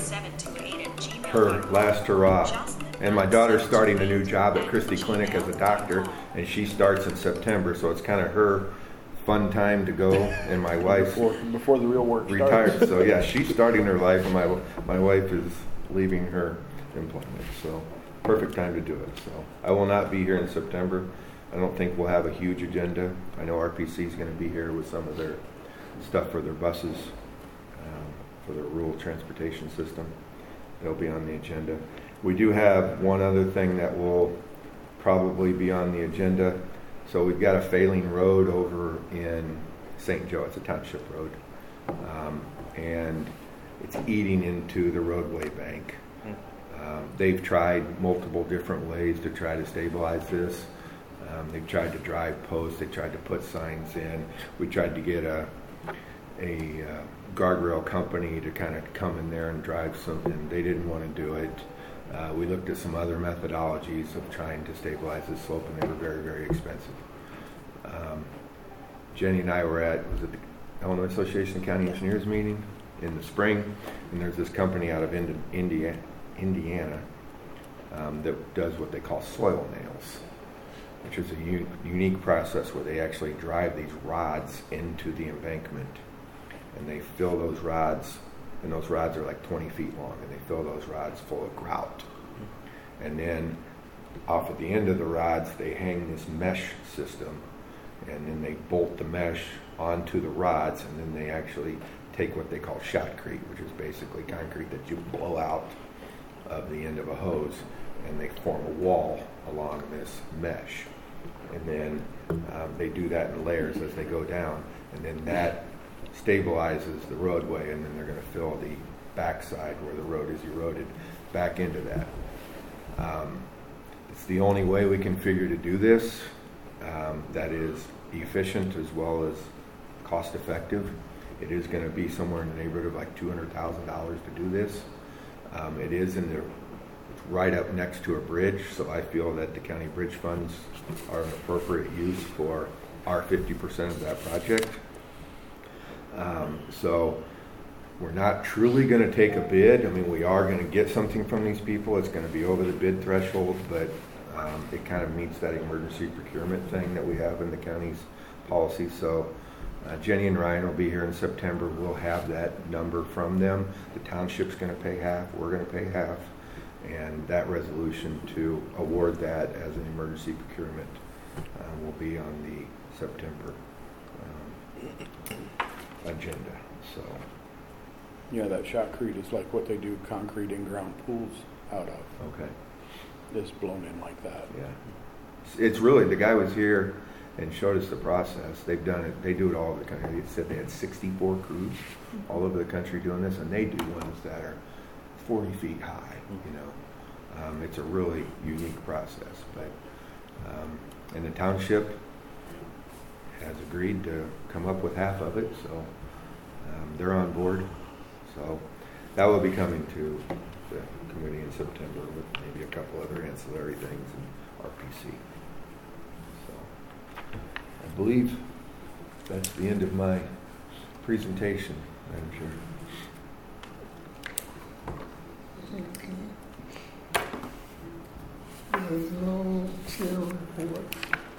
her last hurrah. And my daughter's starting a new job at Christie Clinic as a doctor, and she starts in September, so it's kind of her fun time to go, and my wife's Before, before the real work retired. starts. So yeah, she's starting her life, and my my wife is leaving her employment. So perfect time to do it. So I will not be here in September. I don't think we'll have a huge agenda. I know R P C is going to be here with some of their stuff for their buses, um, for their rural transportation system. They'll be on the agenda. We do have one other thing that will probably be on the agenda. So we've got a failing road over in Saint Joe. It's a township road. Um, and it's eating into the roadway bank. Um, they've tried multiple different ways to try to stabilize this. Um, they've tried to drive posts. They tried to put signs in. We tried to get a, a uh, guardrail company to kind of come in there and drive some, and they didn't want to do it. Uh, we looked at some other methodologies of trying to stabilize this slope, and they were very, very expensive. Um, Jenny and I were at, was it the Illinois Association of County Engineers meeting in the spring, and there's this company out of Indi- Indiana, Indiana um, that does what they call soil nails, which is a u- unique process where they actually drive these rods into the embankment, and they fill those rods, and those rods are like twenty feet long, and they fill those rods full of grout. And then off at the end of the rods, they hang this mesh system and then they bolt the mesh onto the rods, and then they actually take what they call shotcrete, which is basically concrete that you blow out of the end of a hose, and they form a wall along this mesh. And then um, they do that in layers as they go down, and then that stabilizes the roadway, and then they're going to fill the backside where the road is eroded back into that. Um, it's the only way we can figure to do this um, that is efficient as well as cost effective. It is going to be somewhere in the neighborhood of like two hundred thousand dollars to do this. Um, it is in the it's right up next to a bridge, so I feel that the county bridge funds are an appropriate use for our fifty percent of that project. Um, so we're not truly going to take a bid. I mean, we are going to get something from these people. It's going to be over the bid threshold, but um, it kind of meets that emergency procurement thing that we have in the county's policy. So uh, Jenny and Ryan will be here in September. We'll have that number from them. The township's going to pay half. We're going to pay half. And that resolution to award that as an emergency procurement uh, will be on the September um, agenda. So. Yeah, that shotcrete is like what they do concrete in-ground pools out of. Okay. It's blown in like that. Yeah. It's- It's really, the guy was here and showed us the process. They've done it, they do it all over the country. They said they had sixty-four crews all over the country doing this, and they do ones that are forty feet high, you know. Um, it's a really unique process, but, um, and the township has agreed to come up with half of it, so um, they're on board. So that will be coming to the committee in September with maybe a couple other ancillary things in R P C. So I believe that's the end of my presentation, Madam Chair. Okay. There's no chair report.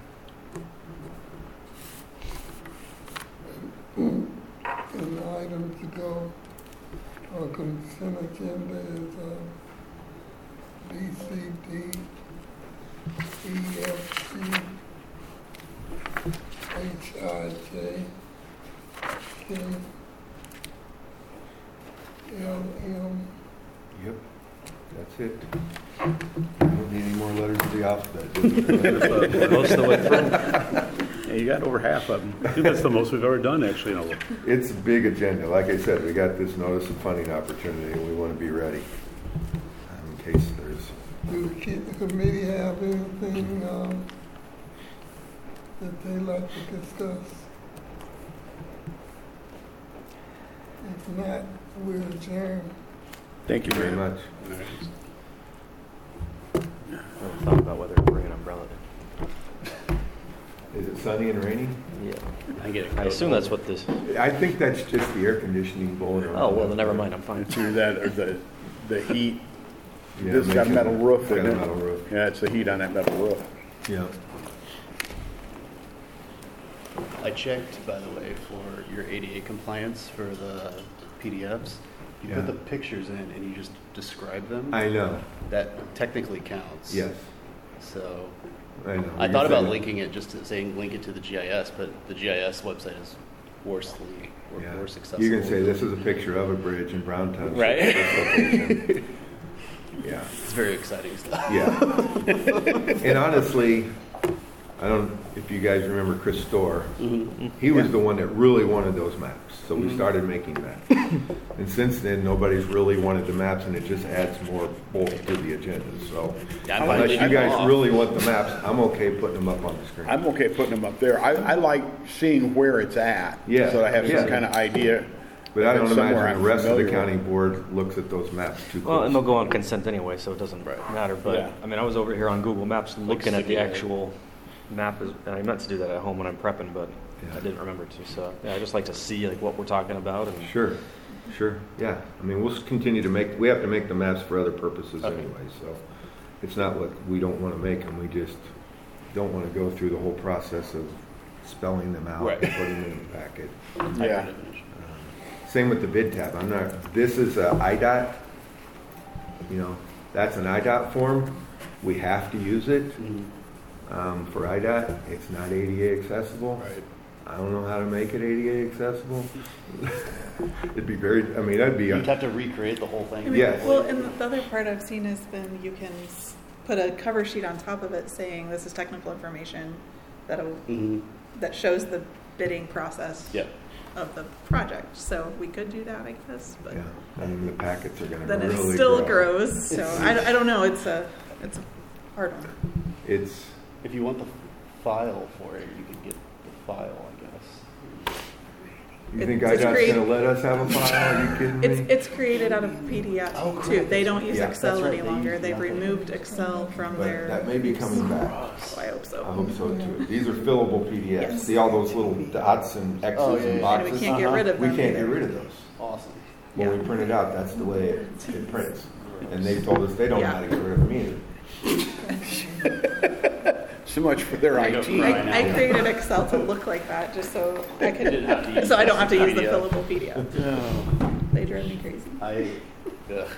And the item to go on consent agenda is uh, B C D, E F C, H I J, K, L M. Yep, that's it. I don't need any more letters of the alphabet. do we? Most of the way through. Yeah, you got over half of them. I think that's the most we've ever done, actually. In a, It's a big agenda. Like I said, we got this notice of funding opportunity, and we want to be ready um, in case there's. Do the kid- the committee have anything um, that they like to discuss? If not, we'll adjourn. thank you Very very much. much. I haven't thought about whether to bring an umbrella. Is it sunny and rainy? Yeah. I get it. I assume that's what this. I think that's just the air conditioning blowing around. Oh, well, then never mind. I'm fine. It's either that or the, the heat. Yeah, This got a making- metal roof, Got isn't a it? metal roof. Yeah, it's the heat on that metal roof. Yeah. I checked, by the way, for your A D A compliance for the P D Fs. You Yeah. put the pictures in and you just describe them. I know. That technically counts. Yes, So I know. I You're thought about saying- linking it, just to saying link it to the G I S, but the G I S website is worsely, or Yeah. worse accessible. You can say this is a picture of a bridge in Brown Township. Right. This location. Yeah. It's very exciting stuff. Yeah. And honestly, I don't, if you guys remember Chris Storr, Mhm. he was Yeah. the one that really wanted those maps. So we Mhm. started making maps. And since then, nobody's really wanted the maps, and it just adds more bulk to the agenda. So Yeah, I'm fine unless leaving you them guys off. really want the maps, I'm okay putting them up on the screen. I'm okay putting them up there. I, I like seeing where it's at. Yeah, So I have yeah. some kind of idea. But I if don't it's somewhere imagine I'm the rest of the familiar county with. board looks at those maps too Well, and they'll closely. go on consent anyway, so it doesn't Right. matter. But Yeah. I mean, I was over here on Google Maps looking at the together. actual map. Is, and I meant to do that at home when I'm prepping, but Yeah. I didn't remember to. So yeah, I just like to see like what we're talking about. And Sure, sure, yeah. I mean, we'll s- continue to make, we have to make the maps for other purposes Okay. anyway, so it's not like we don't want to make them, we just don't want to go through the whole process of spelling them out Right. and putting them in the packet. Yeah. Same with the bid tab. I'm not, this is a I DOT, you know, that's an I DOT form. We have to use it. Mhm. um, for I D O T. It's not A D A accessible. Right. I don't know how to make it A D A accessible. It'd be very, I mean, that'd be, You'd a- have to recreate the whole I thing. mean, Yes. Well, and the other part I've seen has been you can s- put a cover sheet on top of it saying this is technical information that'll, Mm-hmm. that shows the bidding process Yep. of the project. So we could do that, I guess, but yeah, I mean, the packets are gonna then it really still grow. grows. So I, don't- I don't know. It's a it's a hard one. It's, If you want the file for it, you could get the file, I guess. you It- think it's I D O T's great. gonna let us have a file? Are you kidding It's me? it's created out of P D F Oh, too. They don't use Yeah, Excel that's right. any They longer. use They've nothing. removed Excel from But their. that may be coming back. Oh, I hope so. I hope so too. These are fillable P D Fs. Yes. See all those little dots and X's Oh, yeah, and yeah. And boxes? we can't get rid of We them. can't get either. rid of those. Awesome. When we Yeah. print it out, that's the way it, it prints. And they told us they don't know how to get rid of them either. So much for their There you I go. T. Right. I, I created Excel to look like that just so I could, didn't have to use so I don't have to use the P D F. fillable P D F. No. They drive me crazy. I, ugh.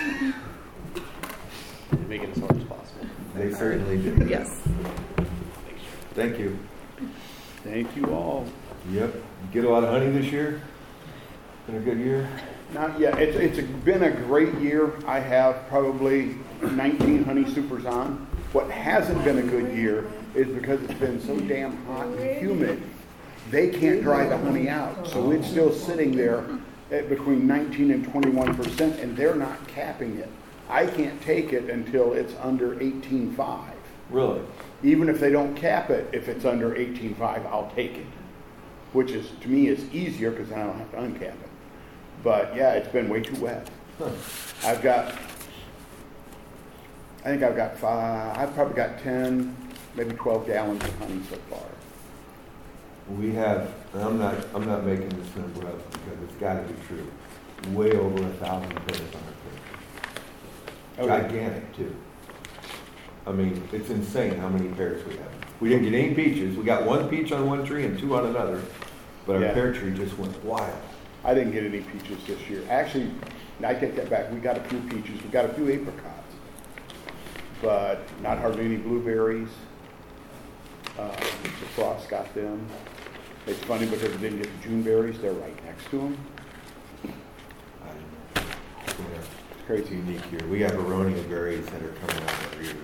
Make it as hard as possible. They certainly do. Yes. Thank you. Thank you all. Yep. You get a lot of honey this year? Been a good year? Not yet. It's, it's been a great year. I have probably nineteen honey supers on. What hasn't been a good year is because it's been so damn hot and humid, they can't dry the honey out. So it's still sitting there at between nineteen and twenty-one percent, and they're not capping it. I can't take it until it's under eighteen point five. Really? Even if they don't cap it, if it's under eighteen point five, I'll take it. Which is, to me, is easier because then I don't have to uncap it. But yeah, it's been way too wet. Huh. I've got, I think I've got five, I've probably got ten, maybe twelve gallons of honey so far. We have, and I'm not, I'm not making this number up because it's gotta be true, way over a thousand pairs on our page. Okay. Gigantic too. I mean, it's insane how many pears we have. We didn't get any peaches. We got one peach on one tree and two on another, but our Yeah. pear tree just went wild. I didn't get any peaches this year. Actually, I take that back. We got a few peaches. We got a few apricots, but not hardly any blueberries. Uh, the frost got them. It's funny because we didn't get the June berries. They're right next to them. I don't know. Yeah. It's crazy. Unique here. We have aronia berries that are coming out of our ears.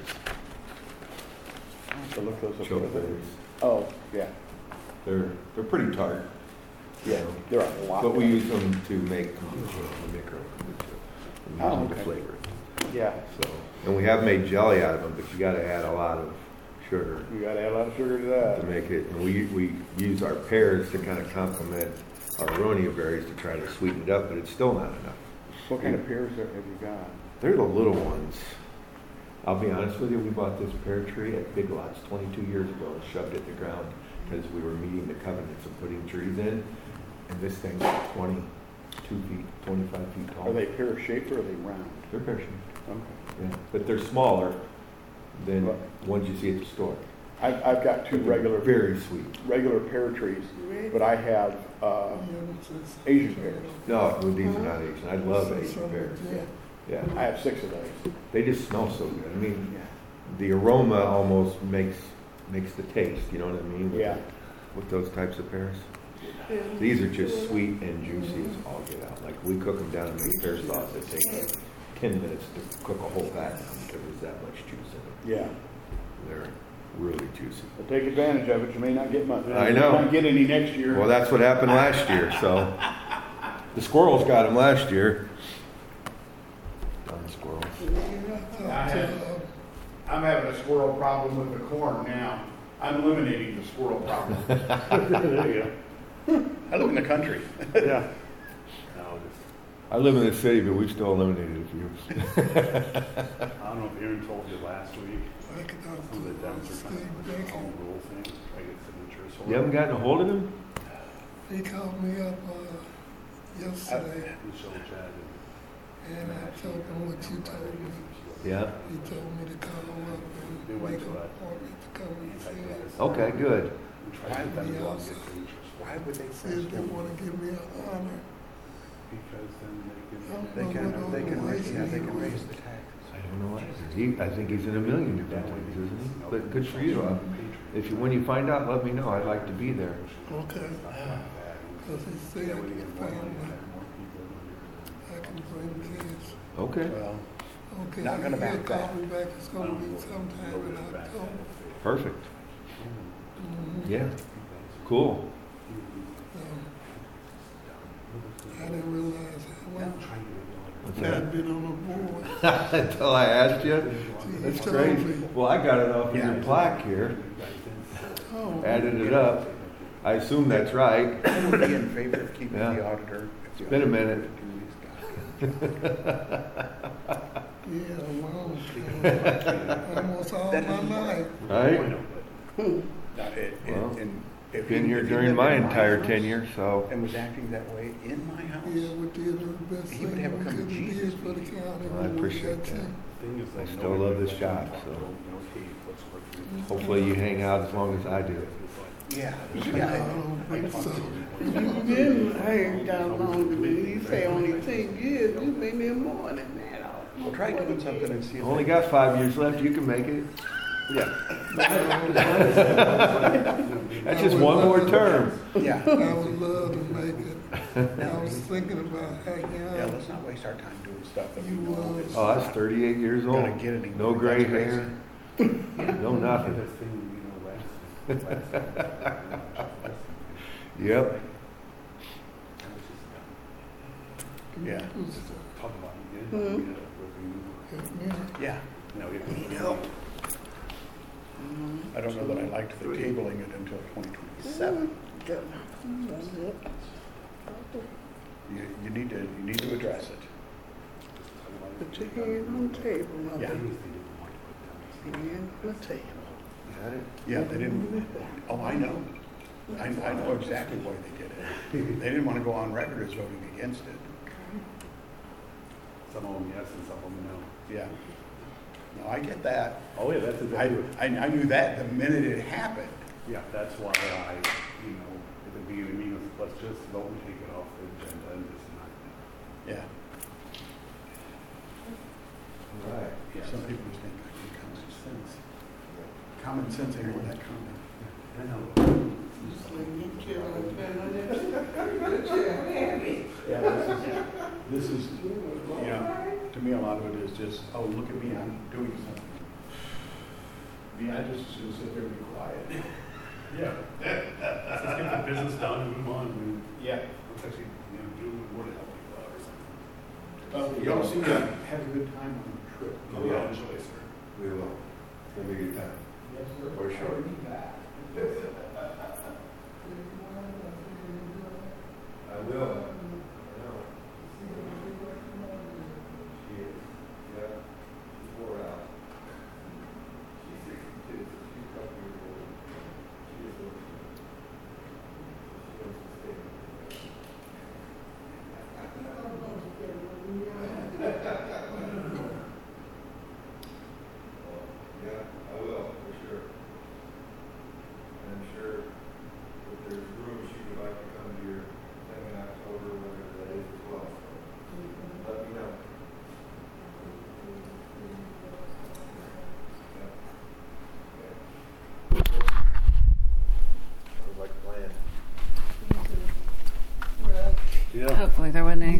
I have to look those up. Choke berries. Oh, yeah. They're, they're pretty tart. you Yeah, know. there are a lot. But we use them to make kombucha. We make our own kombucha. We use Oh, them to okay. flavor it. Yeah, So, and we have made jelly out of them, but you gotta add a lot of sugar you gotta add a lot of sugar to to that. make it. And we, we use our pears to kind of complement our aronia berries to try to sweeten it up, but it's still not enough. What kind of pears have you got? They're the little ones. I'll be honest with you, we bought this pear tree at Big Lots twenty-two years ago and shoved it in the ground because we were meeting the covenants of putting trees in. And this thing's twenty-two feet, twenty-five feet tall. Are they pear shaped or are they round? They're pear shaped, Okay. yeah. But they're smaller than Right. ones you see at the store. I've, I've got two But they're regular, Very sweet. regular pear trees, but I have, uh, Asian pears. No, well, these are not Asian. I love Asian pears. Yeah. I have six of those. They just smell so good. I mean, the aroma almost makes, makes the taste, you know what I mean? with- Yeah. With those types of pears. These are just sweet and juicy as all get out. Like, we cook them down and make pear sauce. It takes like ten minutes to cook a whole batch because there's that much juice in it. Yeah. They're really juicy. But take advantage of it. You may not get much. I You know. might not get any next year. Well, that's what happened last year, so. The squirrels got them last year. Darn squirrels. I have- I'm having a squirrel problem with the corn now. I'm eliminating the squirrel problem. There you go. I live in the country. Yeah. I live in the city, but we've still eliminated a few. I don't know if Aaron told you last week, some of the Dems are trying to do a home rule thing, try to get signatures. for You haven't it. gotten a hold of him? He called me up, uh, yesterday, Michelle Chad and I told him what you told me. Yeah. He told me to call up They and went make to an a- appointment to come and see us. Okay, good. and try to get them to go out and get signatures. for Why it, would they say they wanna give me an honor? Because then they I don't can, know what all the ways yeah, they can he raise was. the taxes. I don't know either. He, I think he's in a million different things, isn't he? But good for you. Uh, If you, when you find out, let me know. I'd like to be there. Okay. Because he said family, I can bring kids. Okay, Well, Okay. Not gonna he'll back that. call me back, it's gonna be sometime in October. perfect. Mhm. Yeah, cool. So, I didn't realize how long What's I'd that? been on the board. Until I asked you? That's told crazy. me. Well, I got it off of Yeah. your plaque here. Oh, Added it up. I assume that's right. I would be in favor of keeping Yeah. the auditor. It's been a minute. yeah, long time. Almost all That my doesn't work. life. Right? Now, it- it- Well, and if Been he- here if he during lived my in entire house tenure, so. And was acting that way in my house. Yeah, we did the best He would thing have we a come to could have Jesus did for the meeting. county. I when we appreciate got that. to. I still love this job, so hopefully you hang out as long as I do. Yeah, I yeah. don't think so. You didn't hang down long to me. You say only ten years. You been there more than that. We'll try doing something and see if. Only they- got five years left, you can make it. Yeah, That's just one more term. yeah. I would love to make it. I was thinking about how Yeah, young let's not waste our time doing stuff that we you know was. is. Oh, I was thirty-eight years old. Gotta get it. No gray That's hair, no nothing. Yep. Yeah, Hmm. yeah. I don't know that I liked the tabling it until twenty twenty-seven. You, you need to, you need to address it. Put your hand on the table, mother. Yeah. Hand on the table. Got it? Yeah, they didn't, oh, I know. I, I know exactly why they did it. They didn't want to go on record as voting against it. Some of them yes and some of them no. Yeah. No, I get that. Oh, yeah, that's I, exactly. I, I knew that the minute it happened. Yeah, that's why I, you know, at the beginning of the meeting, was, let's just vote and take it off the agenda and just not. Yeah. Right. Yeah. Some people just think I need common sense. Common sense ain't all that common. I know. Yeah, this is, this is, You know, to me, a lot of it is just, oh, look at me, I'm doing something. Me, I just should sit there and be quiet. yeah. Let's just get the business done and move on. And Yeah. let's actually, you know, do what it helps you out or something. Well, y'all seem to have a good time on the trip. Oh, yeah, enjoy, sir. We will. It's gonna be a good time. Yes, sir. For sure. I will. Hopefully there wasn't any